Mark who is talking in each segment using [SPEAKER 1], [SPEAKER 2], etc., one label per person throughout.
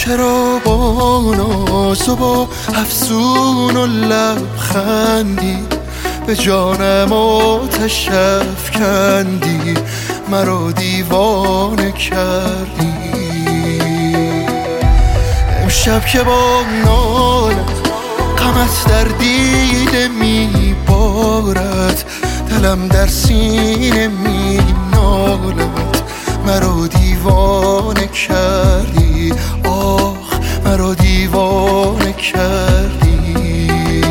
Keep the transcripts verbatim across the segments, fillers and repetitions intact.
[SPEAKER 1] چرا با ناز و با افسون و لبخندی به جانم آتش افکندی، مرا دیوانه کردی. امشب که با نالت غمت در دیده میبارد، دلم در سینه می نالد، مرا دیوانه کردی. آخ مرا دیوانه کردی.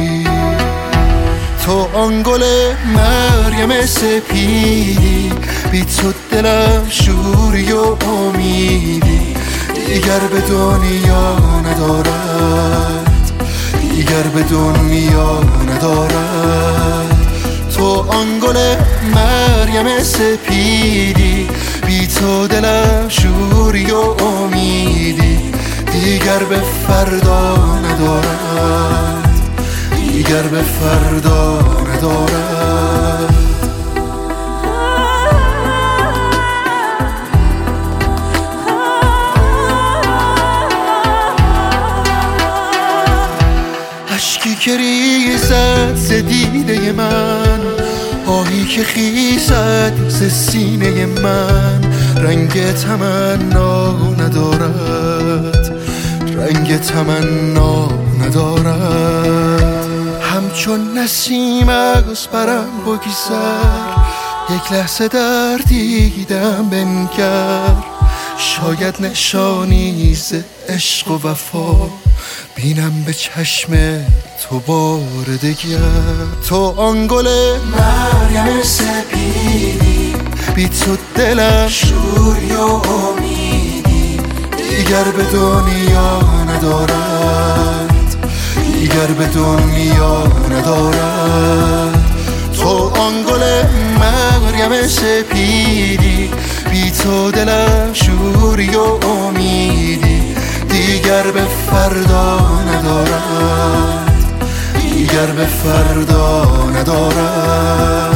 [SPEAKER 1] تو آن گل مریم سپیدی، بی تو دلم شوری و امیدی دیگر به دنیا ندارد، دیگر به دنیا ندارد. تو آن گل مریم سپیدی، بی تو دلم شوری و امیدی دیگر به فردا ندارد، دیگر به فردا ندارد. اشکی که ریزد ز دیده من، آهی که خیزد ز سینه من، رنگ تمنا ندارد، رنگ تمنا ندارد. همچون نسیم از برم بگذر، یک لحظه در دیدم بنگر، شاید نشانی ز عشق و وفا بینم به چشم تو بار دگر. تو آن گل مریم سپیدی، بی تو دلم شوری و امیدی دیگر به دنیا ندارد، دیگر به دنیا ندارد. تو آن گل مریم سپیدی، بی تو دلم شوری و امیدی دیگر به فردا ندارد، دیگر به فردا ندارد.